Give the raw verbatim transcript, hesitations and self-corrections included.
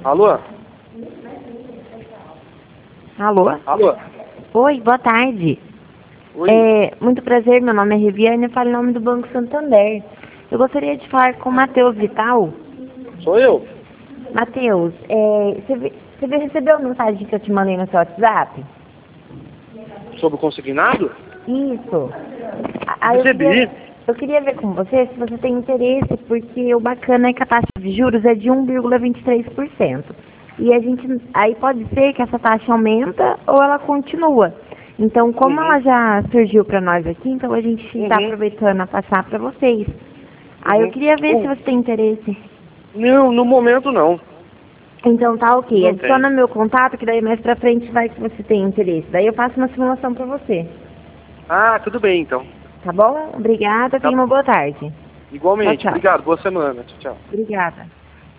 Alô? Alô? Alô? Oi, boa tarde. Oi? É, muito prazer, meu nome é Riviane, eu falo em nome do Banco Santander. Eu gostaria de falar com o Matheus Vital. Sou eu? Matheus, é, você, ve- você ve- recebeu a mensagem que eu te mandei no seu WhatsApp? Sobre o consignado? Isso. A- Aí eu Recebi. queria, eu queria ver com você se você tem interesse, porque o bacana é que a taxa de juros é de um vírgula vinte e três por cento. E a gente, aí pode ser que essa taxa aumenta ou ela continua. Então, como Uhum. ela já surgiu para nós aqui, então a gente está Uhum. aproveitando a passar para vocês. Aí eu Uhum. queria ver se Uh, você tem interesse. Não, no momento não. Então tá ok. Não tem. Adiciona meu contato, que daí mais pra frente vai que você tem interesse. Daí eu faço uma simulação pra você. Ah, tudo bem então. Tá bom? Obrigada, Tá. tenha uma boa tarde. Igualmente. Tchau, tchau. Obrigado. Boa semana. Tchau, tchau. Obrigada.